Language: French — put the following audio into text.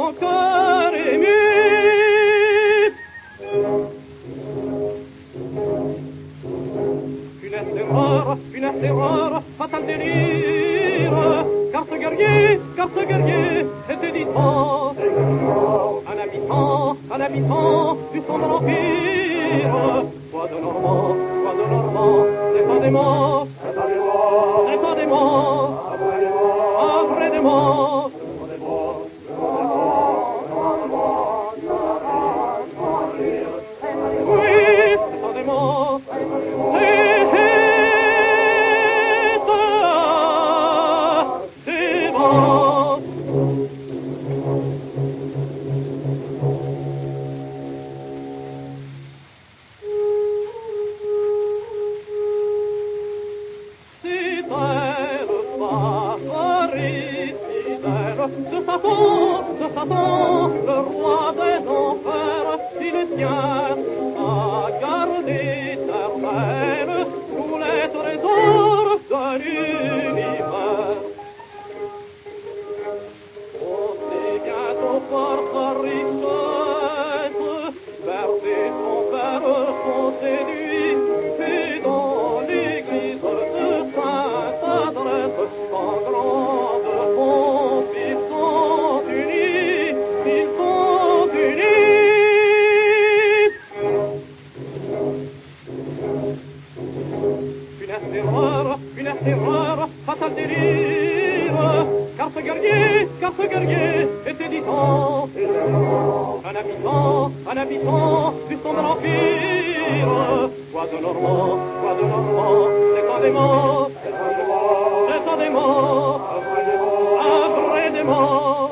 mon cœur ému. Funeste erreur, fatal délire, car ce guerrier était distant, un habitant du sang de l'Empire, soit de Normand, défendez-moi, après des mots, oui, défendez-moi, de Satan, le roi des enfers, il tient à garder éternel tous les trésors de l'univers. Aussi bientôt par sa richesse, verser son père sont séduits, et dans l'église de sainte adresse, en grande pompe, ils sont unis. Funeste erreur, fatal délire, car ce guerrier était distant, un habitant du sang de l'Empire, quoi de Normand, défendez-moi, après des mots.